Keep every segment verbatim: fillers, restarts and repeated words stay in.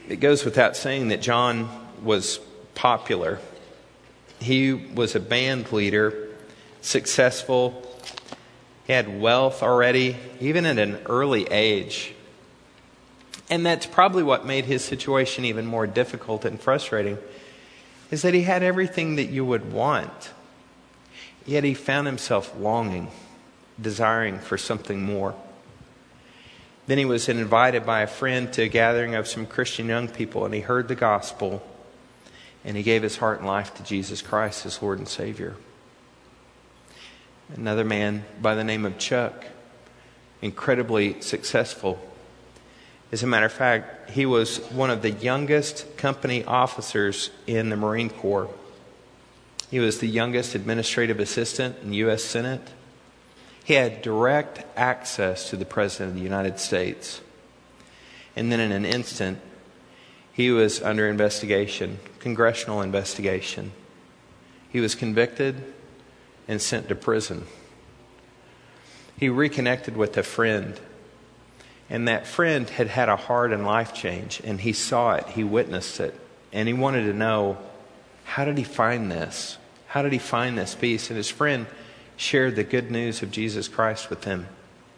It goes without saying that John was popular. He was a band leader, successful. He had wealth already, even at an early age. And that's probably what made his situation even more difficult and frustrating, is that he had everything that you would want. Yet he found himself longing, desiring for something more. Then he was invited by a friend to a gathering of some Christian young people, and he heard the gospel, and he gave his heart and life to Jesus Christ as Lord and Savior. Another man by the name of Chuck, incredibly successful. As a matter of fact, he was one of the youngest company officers in the Marine Corps. He was the youngest administrative assistant in the U S Senate. He had direct access to the President of the United States. And then in an instant, he was under investigation, congressional investigation. He was convicted and sent to prison. He reconnected with a friend, and that friend had had a heart and life change, and he saw it, he witnessed it, and he wanted to know, how did he find this? How did he find this peace? And his friend shared the good news of Jesus Christ with him.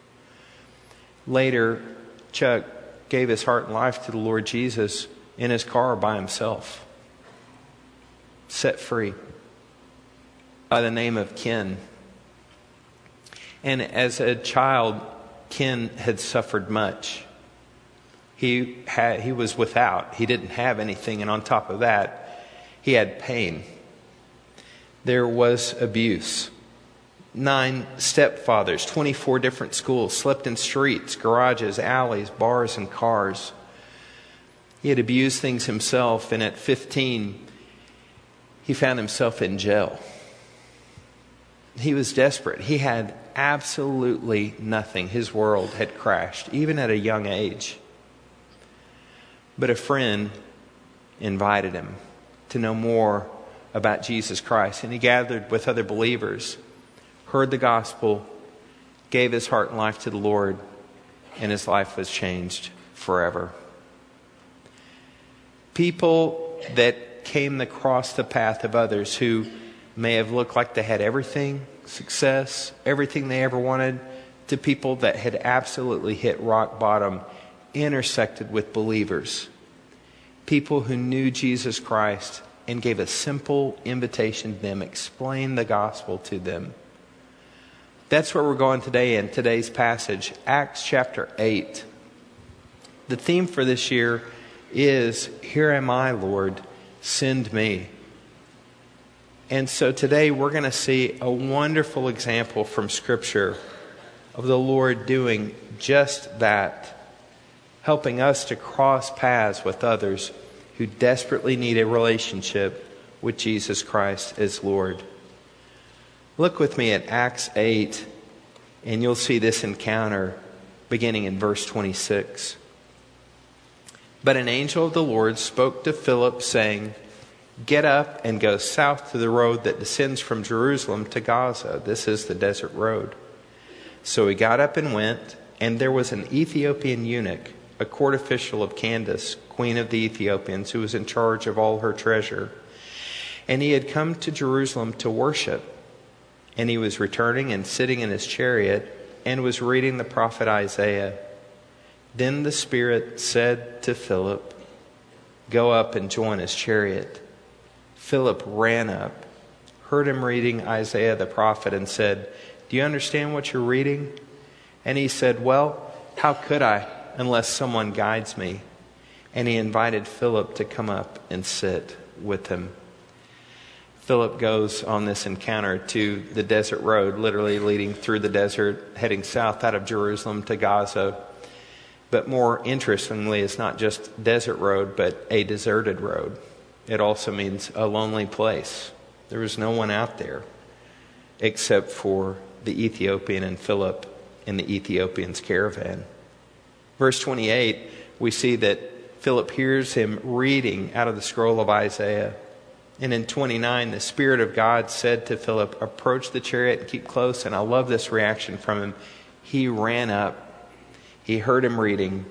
Later, Chuck gave his heart and life to the Lord Jesus in his car by himself, set free, by the name of Ken. And as a child, Ken had suffered much. He had, he was without. He didn't have anything. And on top of that, he had pain. There was abuse. Nine stepfathers, twenty-four different schools, slept in streets, garages, alleys, bars, and cars. He had abused things himself, and at fifteen, he found himself in jail. He was desperate. He had absolutely nothing. His world had crashed, even at a young age. But a friend invited him to know more about Jesus Christ. And he gathered with other believers, heard the gospel, gave his heart and life to the Lord, and his life was changed forever. People that came across the path of others who may have looked like they had everything, success, everything they ever wanted, to people that had absolutely hit rock bottom, intersected with believers. People who knew Jesus Christ and gave a simple invitation to them, explained the gospel to them. That's where we're going today in today's passage, Acts chapter eight. The theme for this year is, "Here am I, Lord, send me." And so today we're going to see a wonderful example from Scripture of the Lord doing just that, helping us to cross paths with others who desperately need a relationship with Jesus Christ as Lord. Look with me at Acts eight, and you'll see this encounter beginning in verse twenty-six. But an angel of the Lord spoke to Philip, saying, "Get up and go south to the road that descends from Jerusalem to Gaza." This is the desert road. So he got up and went, and there was an Ethiopian eunuch, a court official of Candace, queen of the Ethiopians, who was in charge of all her treasure. And he had come to Jerusalem to worship. And he was returning and sitting in his chariot and was reading the prophet Isaiah. Then the Spirit said to Philip, "Go up and join his chariot." Philip ran up, heard him reading Isaiah the prophet, and said, "Do you understand what you're reading?" And he said, "Well, how could I unless someone guides me?" And he invited Philip to come up and sit with him. Philip goes on this encounter to the desert road, literally leading through the desert, heading south out of Jerusalem to Gaza. But more interestingly, it's not just desert road, but a deserted road. It also means a lonely place. There was no one out there except for the Ethiopian and Philip in the Ethiopian's caravan. Verse twenty-eight, we see that Philip hears him reading out of the scroll of Isaiah. And in twenty-nine, the Spirit of God said to Philip, "Approach the chariot and keep close." And I love this reaction from him. He ran up. He heard him reading.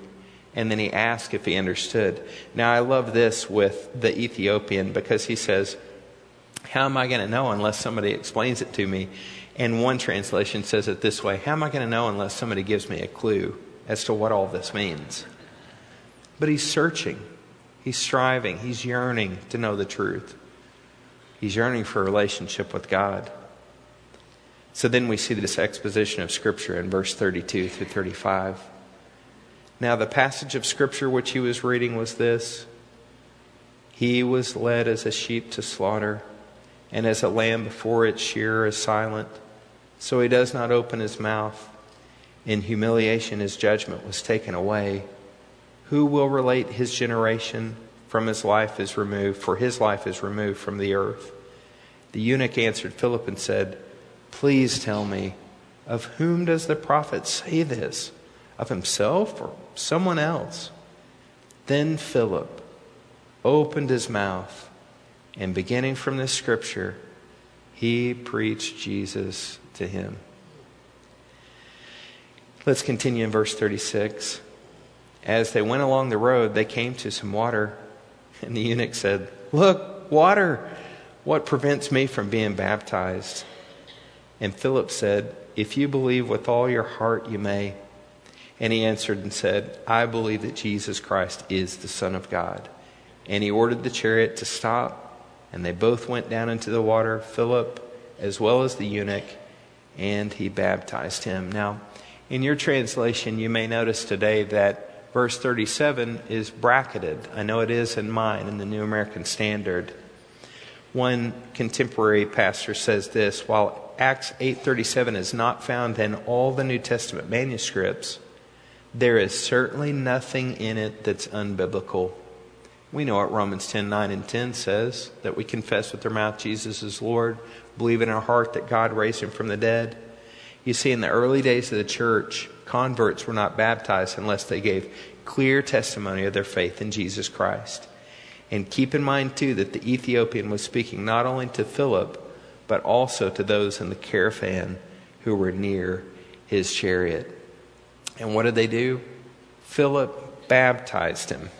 And then he asked if he understood. Now, I love this with the Ethiopian because he says, how am I going to know unless somebody explains it to me? And one translation says it this way: how am I going to know unless somebody gives me a clue as to what all this means? But he's searching. He's striving. He's yearning to know the truth. He's yearning for a relationship with God. So then we see this exposition of Scripture in verse thirty-two through thirty-five. Now the passage of Scripture which he was reading was this: He was led as a sheep to slaughter, and as a lamb before its shearer is silent, so he does not open his mouth. In humiliation his judgment was taken away. Who will relate his generation? From his life is removed, for his life is removed from the earth. The eunuch answered Philip and said, Please tell me, of whom does the prophet say this? Of himself or someone else? Then Philip opened his mouth, and beginning from this scripture, he preached Jesus to him. Let's continue in verse thirty-six. As they went along the road, they came to some water, and the eunuch said, Look, water! What prevents me from being baptized? And Philip said, If you believe with all your heart, you may. And he answered and said, I believe that Jesus Christ is the Son of God. And he ordered the chariot to stop, and they both went down into the water, Philip as well as the eunuch, and he baptized him. Now, in your translation, you may notice today that verse thirty-seven is bracketed. I know it is in mine, in the New American Standard. One contemporary pastor says this: while Acts eight thirty-seven is not found in all the New Testament manuscripts, there is certainly nothing in it that's unbiblical. We know what Romans ten nine and ten says, that we confess with our mouth Jesus is Lord, believe in our heart that God raised him from the dead. You see, in the early days of the church, converts were not baptized unless they gave clear testimony of their faith in Jesus Christ. And keep in mind, too, that the Ethiopian was speaking not only to Philip, but also to those in the caravan who were near his chariot. And what did they do? Philip baptized him.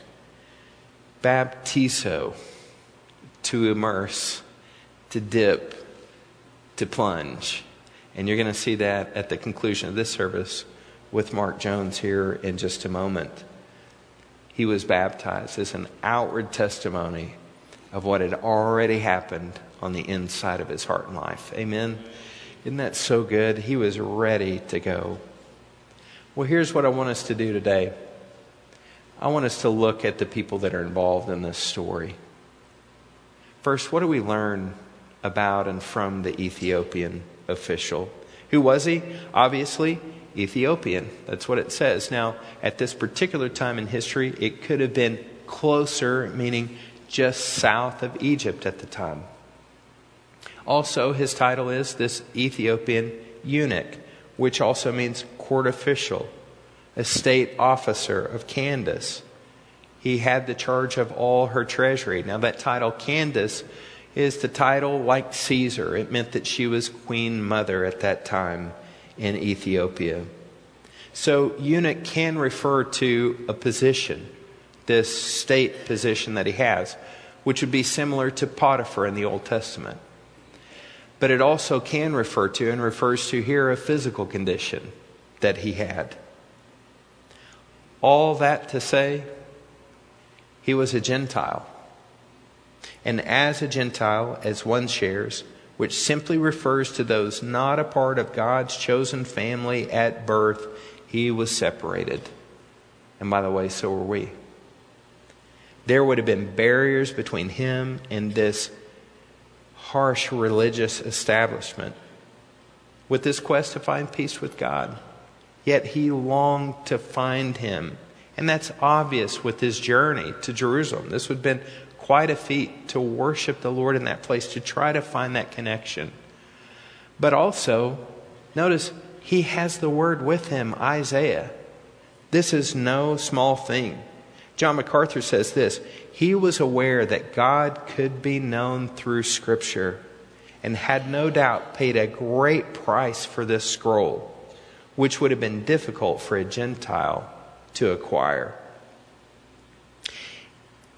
Baptizo, to immerse, to dip, to plunge. And you're going to see that at the conclusion of this service with Mark Jones here in just a moment. He was baptized as an outward testimony of what had already happened on the inside of his heart and life. Amen? Isn't that so good? He was ready to go. Well, here's what I want us to do today. I want us to look at the people that are involved in this story. First, what do we learn about and from the Ethiopian official? Who was he? Obviously, Ethiopian. That's what it says. Now, at this particular time in history, it could have been closer, meaning just south of Egypt at the time. Also, his title is this Ethiopian eunuch, which also means court official, a state officer of Candace. He had the charge of all her treasury. Now, that title, Candace, is the title like Caesar. It meant that she was queen mother at that time in Ethiopia. So eunuch can refer to a position, this state position that he has, which would be similar to Potiphar in the Old Testament. But it also can refer to, and refers to here, a physical condition that he had. All that to say, he was a Gentile. And as a Gentile, as one shares, which simply refers to those not a part of God's chosen family at birth, he was separated. And by the way, so were we. There would have been barriers between him and this harsh religious establishment with this quest to find peace with God. Yet he longed to find him. And that's obvious with his journey to Jerusalem. This would have been quite a feat to worship the Lord in that place, to try to find that connection. But also, notice, he has the word with him, Isaiah. This is no small thing. John MacArthur says this: he was aware that God could be known through Scripture and had no doubt paid a great price for this scroll, which would have been difficult for a Gentile to acquire.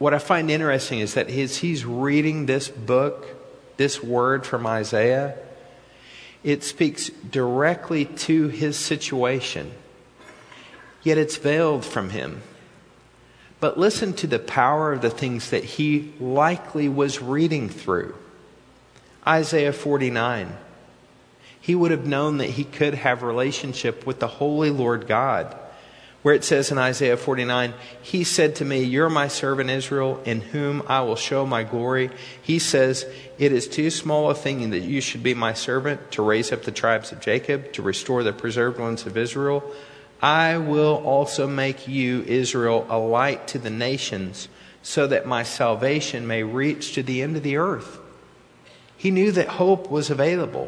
what I find interesting is that as he's reading this book, this word from Isaiah, it speaks directly to his situation, yet it's veiled from him. But listen to the power of the things that he likely was reading through. Isaiah forty-nine. He would have known that he could have relationship with the holy Lord God, where it says in Isaiah forty-nine, he said to me, you're my servant Israel, in whom I will show my glory. He says, it is too small a thing that you should be my servant, to raise up the tribes of Jacob, to restore the preserved ones of Israel. I will also make you, Israel, a light to the nations, so that my salvation may reach to the end of the earth. He knew that hope was available.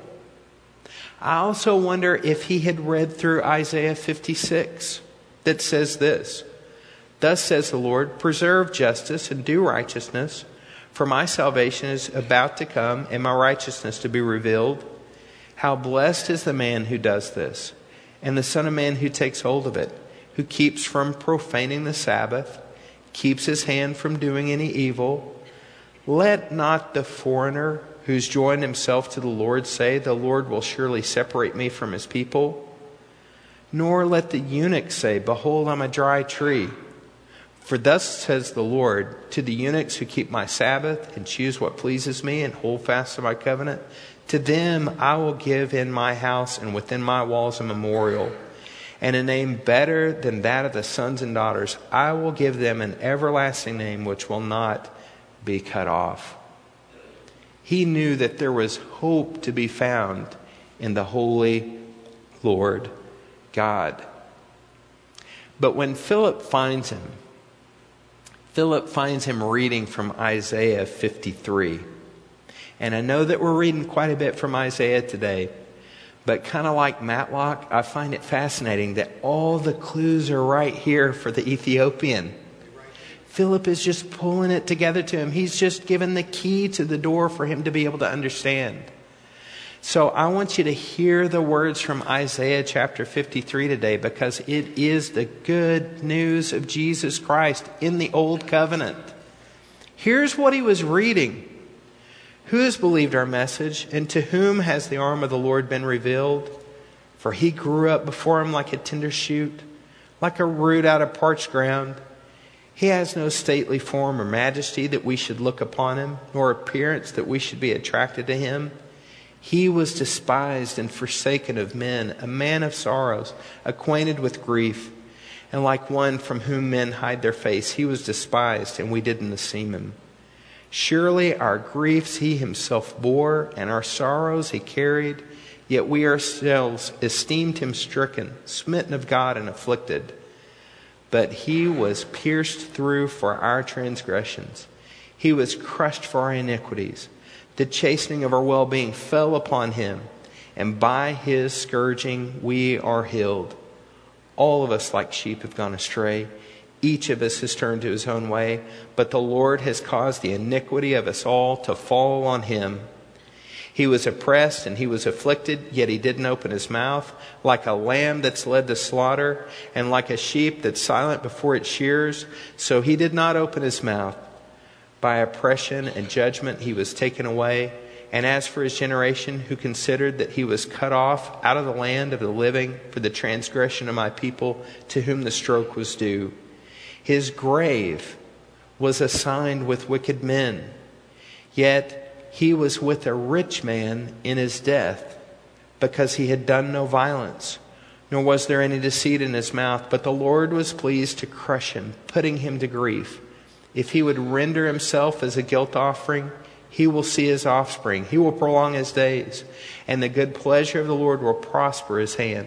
I also wonder if he had read through Isaiah fifty-six that says this, thus says the Lord, preserve justice and do righteousness, for my salvation is about to come and my righteousness to be revealed. How blessed is the man who does this, and the Son of Man who takes hold of it, who keeps from profaning the Sabbath, keeps his hand from doing any evil. Let not the foreigner who's joined himself to the Lord say, the Lord will surely separate me from his people. Nor let the eunuch say, behold, I'm a dry tree. For thus says the Lord, to the eunuchs who keep my Sabbath and choose what pleases me and hold fast to my covenant, to them I will give in my house and within my walls a memorial, and a name better than that of the sons and daughters. I will give them an everlasting name which will not be cut off. He knew that there was hope to be found in the holy Lord God. But when Philip finds him, Philip finds him reading from Isaiah fifty-three. And I know that we're reading quite a bit from Isaiah today, but kind of like Matlock, I find it fascinating that all the clues are right here for the Ethiopian. Philip is just pulling it together to him. He's just given the key to the door for him to be able to understand. So I want you to hear the words from Isaiah chapter fifty-three today, because it is the good news of Jesus Christ in the Old Covenant. Here's what he was reading. Who has believed our message, and to whom has the arm of the Lord been revealed? For he grew up before him like a tender shoot, like a root out of parched ground. He has no stately form or majesty that we should look upon him, nor appearance that we should be attracted to him. He was despised and forsaken of men, a man of sorrows, acquainted with grief, and like one from whom men hide their face. He was despised, and we didn't esteem him. Surely our griefs he himself bore, and our sorrows he carried. Yet we ourselves esteemed him stricken, smitten of God, and afflicted. But he was pierced through for our transgressions. He was crushed for our iniquities. The chastening of our well-being fell upon him, and by his scourging we are healed. All of us like sheep have gone astray. Each of us has turned to his own way, but the Lord has caused the iniquity of us all to fall on him. He was oppressed and he was afflicted, yet he didn't open his mouth. Like a lamb that's led to slaughter, and like a sheep that's silent before its shears, so he did not open his mouth. By oppression and judgment he was taken away. And as for his generation, who considered that he was cut off out of the land of the living for the transgression of my people, to whom the stroke was due. His grave was assigned with wicked men, yet he was with a rich man in his death, because he had done no violence, nor was there any deceit in his mouth. But the Lord was pleased to crush him, putting him to grief. If he would render himself as a guilt offering, he will see his offspring. He will prolong his days, and the good pleasure of the Lord will prosper his hand.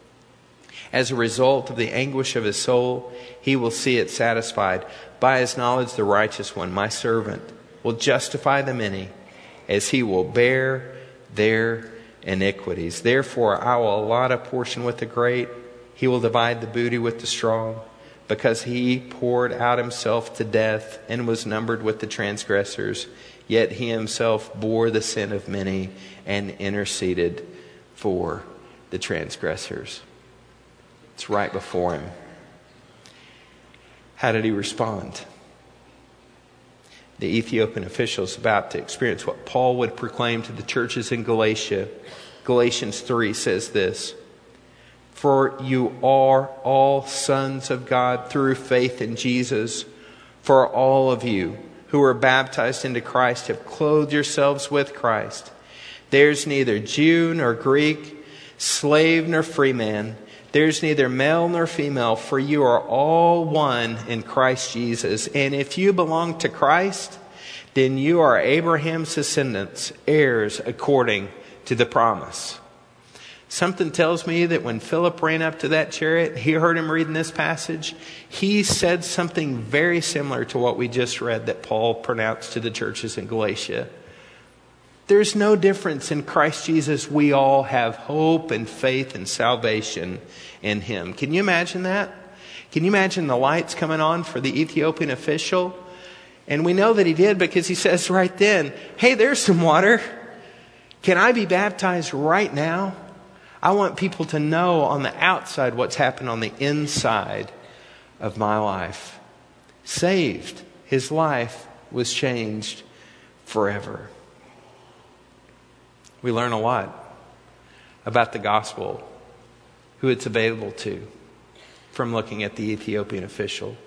As a result of the anguish of his soul, he will see it satisfied. By his knowledge, the righteous one, my servant, will justify the many, as he will bear their iniquities. Therefore, I will allot a portion with the great. He will divide the booty with the strong, because he poured out himself to death and was numbered with the transgressors. Yet he himself bore the sin of many and interceded for the transgressors. It's right before him. How did he respond? the Ethiopian official is about to experience what Paul would proclaim to the churches in Galatia. Galatians three says this, "For you are all sons of God through faith in Jesus. For all of you who are baptized into Christ have clothed yourselves with Christ. There's neither Jew nor Greek, slave nor free man. There's neither male nor female, for you are all one in Christ Jesus. And if you belong to Christ, then you are Abraham's descendants, heirs according to the promise." Something tells me that when Philip ran up to that chariot, he heard him reading this passage. He said something very similar to what we just read that Paul pronounced to the churches in Galatia. There's no difference in Christ Jesus. We all have hope and faith and salvation in Him. Can you imagine that? Can you imagine the lights coming on for the Ethiopian official? And we know that he did because he says right then, "Hey, there's some water. Can I be baptized right now? I want people to know on the outside what's happened on the inside of my life." Saved. His life was changed forever. We learn a lot about the gospel, who it's available to, from looking at the Ethiopian official.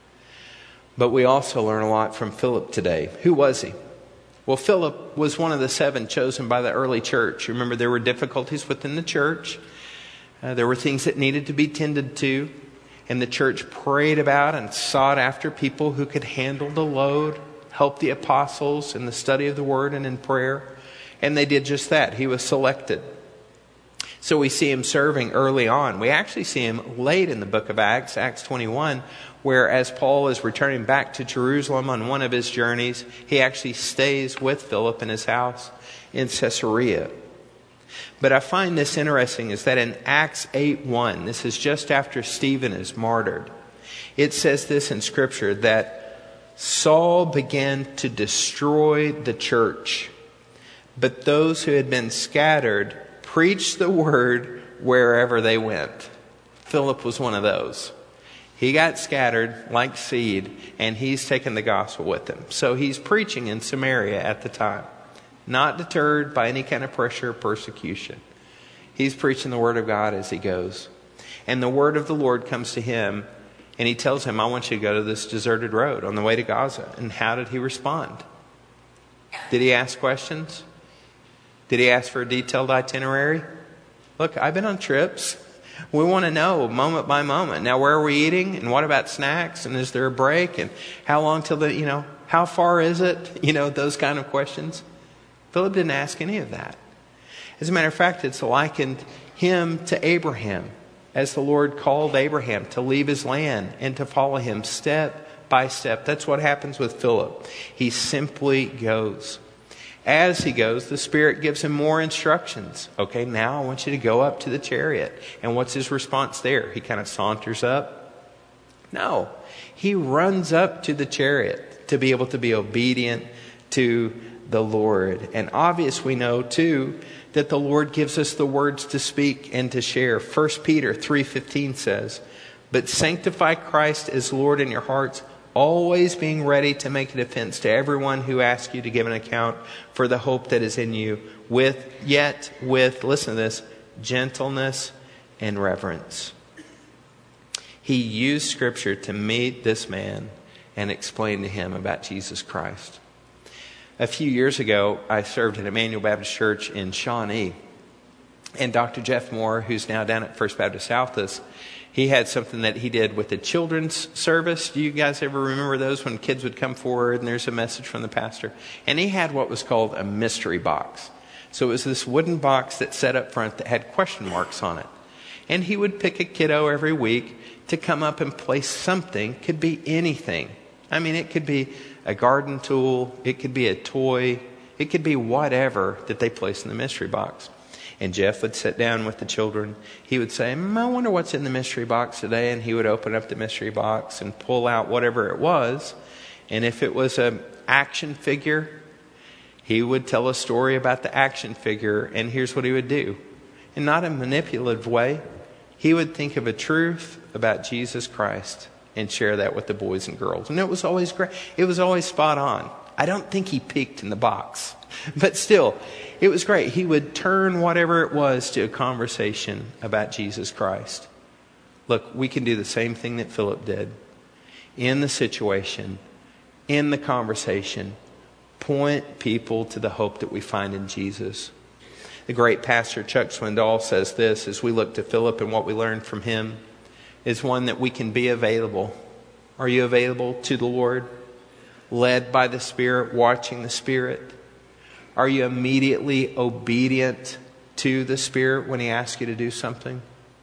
But we also learn a lot from Philip today. Who was he? Well, Philip was one of the seven chosen by the early church. Remember, there were difficulties within the church. Uh, there were things that needed to be tended to. And the church prayed about and sought after people who could handle the load, help the apostles in the study of the word and in prayer. And they did just that. He was selected. So we see him serving early on. We actually see him late in the book of Acts, Acts twenty-one, where as Paul is returning back to Jerusalem on one of his journeys, he actually stays with Philip in his house in Caesarea. But I find this interesting is that in Acts eight one, this is just after Stephen is martyred, it says this in Scripture, that Saul began to destroy the church, but those who had been scattered preached the word wherever they went. Philip was one of those. He got scattered like seed, and he's taken the gospel with him. So he's preaching in Samaria at the time, not deterred by any kind of pressure or persecution. He's preaching the word of God as he goes. And the word of the Lord comes to him, and he tells him, "I want you to go to this deserted road on the way to Gaza." And how did he respond? Did he ask questions? Did he ask for a detailed itinerary? Look, I've been on trips. We want to know moment by moment. Now, where are we eating? And what about snacks? And is there a break? And how long till the, you know, how far is it? You know, those kind of questions. Philip didn't ask any of that. As a matter of fact, it's likened him to Abraham, as the Lord called Abraham to leave his land and to follow him step by step. That's what happens with Philip. He simply goes. As he goes, the Spirit gives him more instructions. Okay, now I want you to go up to the chariot. And what's his response there? He kind of saunters up? No. He runs up to the chariot to be able to be obedient to the Lord. And obvious we know too that the Lord gives us the words to speak and to share. First Peter three fifteen says, "But sanctify Christ as Lord in your hearts, always being ready to make a defense to everyone who asks you to give an account for the hope that is in you, with yet with," listen to this, "gentleness and reverence." He used Scripture to meet this man and explain to him about Jesus Christ. A few years ago, I served at Emmanuel Baptist Church in Shawnee. And Doctor Jeff Moore, who's now down at First Baptist Southus, he had something that he did with the children's service. Do you guys ever remember those when kids would come forward and there's a message from the pastor? And he had what was called a mystery box. So it was this wooden box that sat up front that had question marks on it. And he would pick a kiddo every week to come up and place something. Could be anything. I mean, it could be a garden tool. It could be a toy. It could be whatever that they placed in the mystery box. And Jeff would sit down with the children. He would say, "I wonder what's in the mystery box today." And he would open up the mystery box and pull out whatever it was. And if it was an action figure, he would tell a story about the action figure. And here's what he would do. In not a manipulative way, he would think of a truth about Jesus Christ and share that with the boys and girls. And it was always great. It was always spot on. I don't think he peeked in the box, but still, it was great. He would turn whatever it was to a conversation about Jesus Christ. Look, we can do the same thing that Philip did. In the situation, in the conversation, point people to the hope that we find in Jesus. The great pastor Chuck Swindoll says this as we look to Philip and what we learned from him is one that we can be available. Are you available to the Lord? Led by the Spirit, watching the Spirit? Are you immediately obedient to the Spirit when He asks you to do something?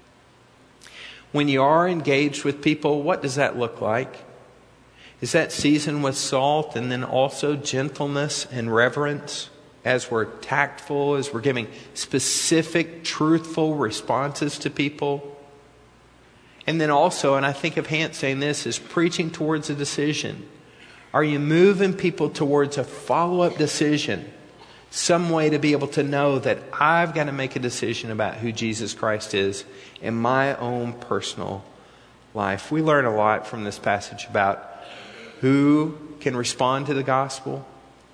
When you are engaged with people, what does that look like? Is that seasoned with salt and then also gentleness and reverence as we're tactful, as we're giving specific, truthful responses to people? And then also, and I think of Hant saying this, is preaching towards a decision. Are you moving people towards a follow-up decision? Some way to be able to know that I've got to make a decision about who Jesus Christ is in my own personal life. We learn a lot from this passage about who can respond to the gospel.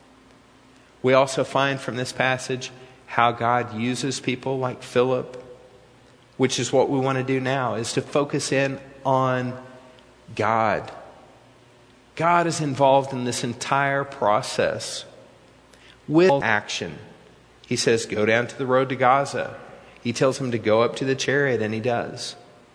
We also find from this passage how God uses people like Philip, which is what we want to do now, is to focus in on God. God is involved in this entire process with action. He says, go down to the road to Gaza. He tells him to go up to the chariot, and he does.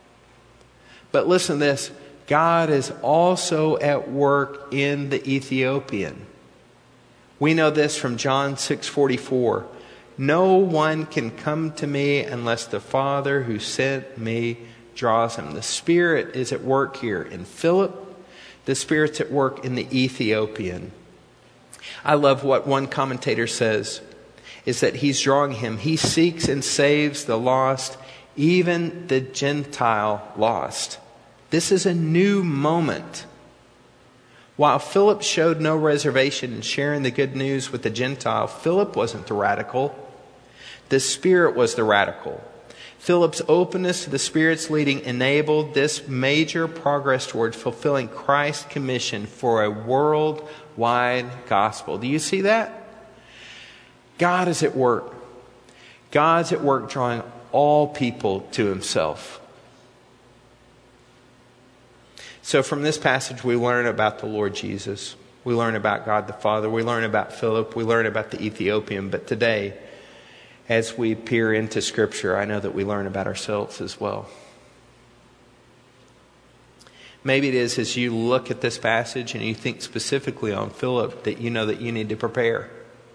But listen to this. God is also at work in the Ethiopian. We know this from John six forty-four. No one can come to me unless the Father who sent me draws him. The Spirit is at work here in Philip. The Spirit's at work in the Ethiopian. I love what one commentator says, is that He's drawing him. He seeks and saves the lost, even the Gentile lost. This is a new moment. While Philip showed no reservation in sharing the good news with the Gentile, Philip wasn't the radical. The Spirit was the radical. Philip's openness to the Spirit's leading enabled this major progress toward fulfilling Christ's commission for a worldwide gospel. Do you see that? God is at work. God's at work drawing all people to Himself. So from this passage we learn about the Lord Jesus. We learn about God the Father. We learn about Philip. We learn about the Ethiopian. But today, as we peer into Scripture, I know that we learn about ourselves as well. Maybe it is as you look at this passage and you think specifically on Philip that you know that you need to prepare.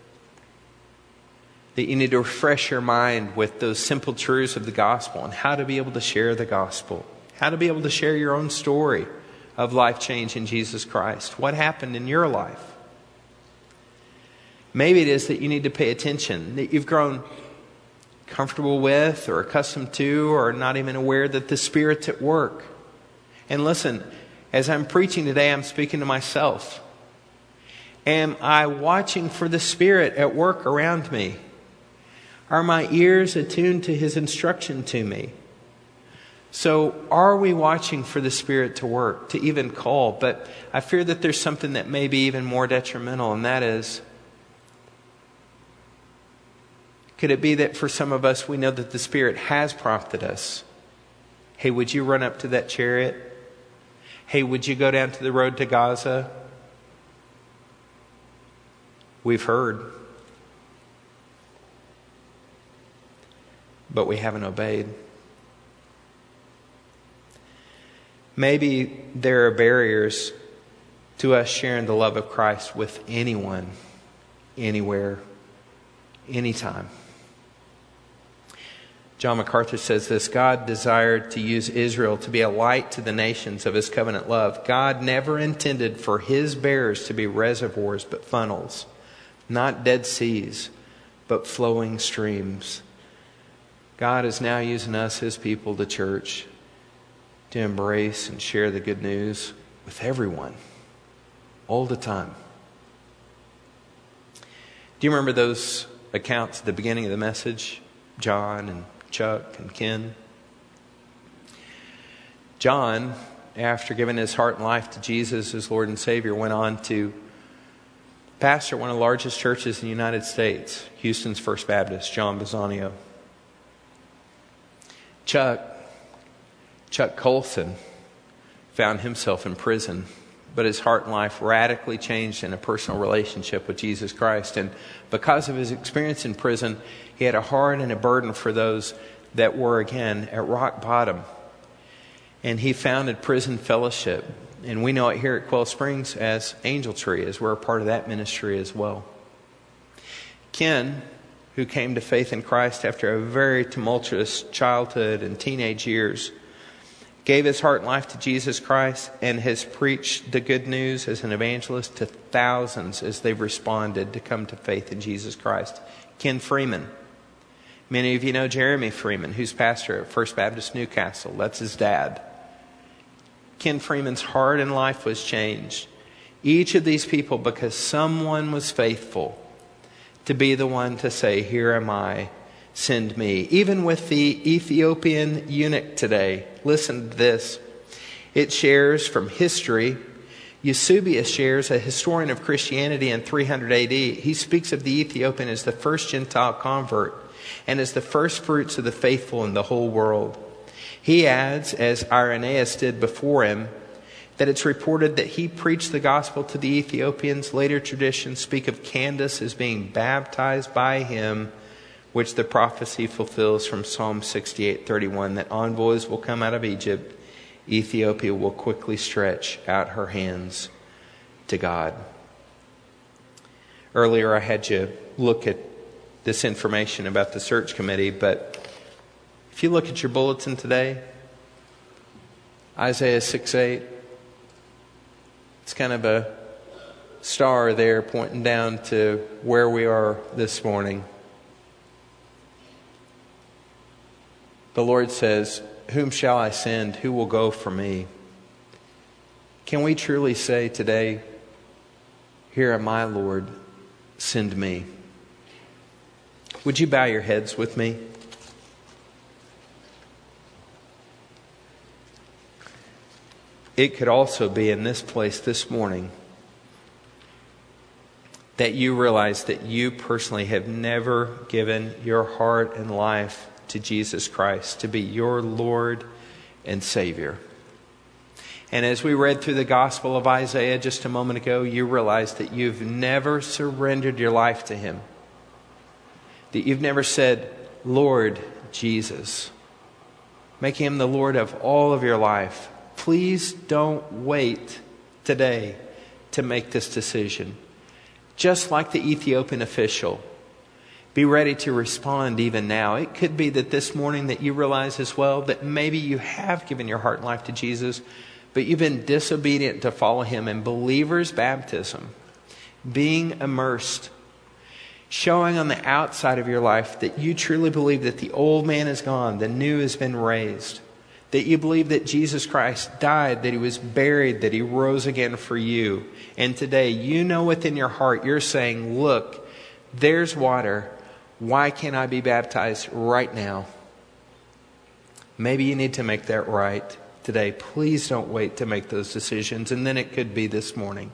That you need to refresh your mind with those simple truths of the gospel and how to be able to share the gospel. How to be able to share your own story of life change in Jesus Christ. What happened in your life? Maybe it is that you need to pay attention, that you've grown comfortable with or accustomed to or not even aware that the Spirit's at work. And listen, as I'm preaching today, I'm speaking to myself. Am I watching for the Spirit at work around me? Are my ears attuned to His instruction to me? So are we watching for the Spirit to work, to even call? But I fear that there's something that may be even more detrimental, and that is, could it be that for some of us, we know that the Spirit has prompted us? Hey, would you run up to that chariot? Hey, would you go down to the road to Gaza? We've heard, but we haven't obeyed. Maybe there are barriers to us sharing the love of Christ with anyone, anywhere, anytime. John MacArthur says this: God desired to use Israel to be a light to the nations of His covenant love. God never intended for His bearers to be reservoirs but funnels, not dead seas but flowing streams. God is now using us, His people, the church, to embrace and share the good news with everyone, all the time. Do you remember those accounts at the beginning of the message? John and Chuck and Ken. John after giving his heart and life to Jesus as Lord and Savior, went on to pastor one of the largest churches in the United States, Houston's First Baptist, John Bisonio. Chuck, Chuck Colson found himself in prison, but his heart and life radically changed in a personal relationship with Jesus Christ. And because of his experience in prison, he had a heart and a burden for those that were, again, at rock bottom. And he founded Prison Fellowship. And we know it here at Quail Springs as Angel Tree, as we're a part of that ministry as well. Ken, who came to faith in Christ after a very tumultuous childhood and teenage years, gave his heart and life to Jesus Christ and has preached the good news as an evangelist to thousands as they've responded to come to faith in Jesus Christ. Ken Freeman. Many of you know Jeremy Freeman, who's pastor at First Baptist Newcastle. That's his dad. Ken Freeman's heart and life was changed. Each of these people, because someone was faithful to be the one to say, "Here am I, send me." Even with the Ethiopian eunuch today, listen to this. It shares from history. Eusebius shares, a historian of Christianity in three hundred A D. He speaks of the Ethiopian as the first Gentile convert and as the first fruits of the faithful in the whole world. He adds, as Irenaeus did before him, that it's reported that he preached the gospel to the Ethiopians. Later traditions speak of Candace as being baptized by him, which the prophecy fulfills from Psalm sixty-eight thirty-one, that envoys will come out of Egypt. Ethiopia will quickly stretch out her hands to God. Earlier I had you look at this information about the search committee, but if you look at your bulletin today, Isaiah six eight, it's kind of a star there pointing down to where we are this morning. The Lord says, "Whom shall I send? Who will go for me?" Can we truly say today, "Here am I, Lord, send me"? Would you bow your heads with me? It could also be in this place this morning that you realize that you personally have never given your heart and life to Jesus Christ to be your Lord and Savior. And as we read through the Gospel of Isaiah just a moment ago, you realize that you've never surrendered your life to Him. That you've never said, "Lord Jesus," making Him the Lord of all of your life. Please don't wait today to make this decision. Just like the Ethiopian official, be ready to respond even now. It could be that this morning that you realize as well that maybe you have given your heart and life to Jesus, but you've been disobedient to follow Him. And believer's baptism, being immersed, showing on the outside of your life that you truly believe that the old man is gone, the new has been raised. That you believe that Jesus Christ died, that He was buried, that He rose again for you. And today, you know within your heart, you're saying, "Look, there's water. Why can't I be baptized right now?" Maybe you need to make that right today. Please don't wait to make those decisions. And then it could be this morning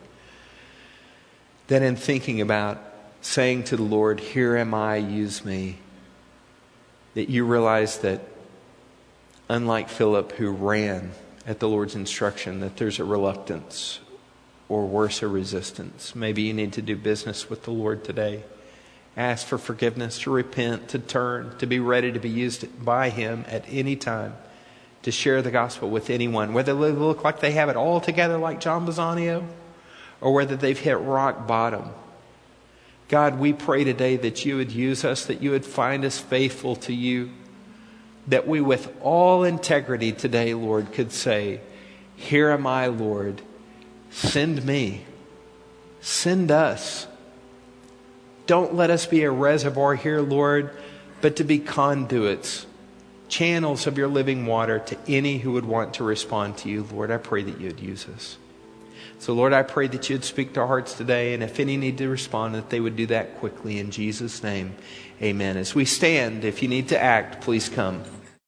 that in thinking about saying to the Lord, "Here am I, use me," that you realize that unlike Philip, who ran at the Lord's instruction, that there's a reluctance or worse, a resistance. Maybe you need to do business with the Lord today. Ask for forgiveness, to repent, to turn, to be ready to be used by Him at any time to share the gospel with anyone, whether they look like they have it all together like John Bisonio or whether they've hit rock bottom. God, we pray today that You would use us, that You would find us faithful to You, that we with all integrity today, Lord, could say, "Here am I, Lord, send me, send us." Don't let us be a reservoir here, Lord, but to be conduits, channels of Your living water to any who would want to respond to You. Lord, I pray that You'd use us. So, Lord, I pray that You'd speak to our hearts today, and if any need to respond, that they would do that quickly. In Jesus' name, amen. As we stand, if you need to act, please come.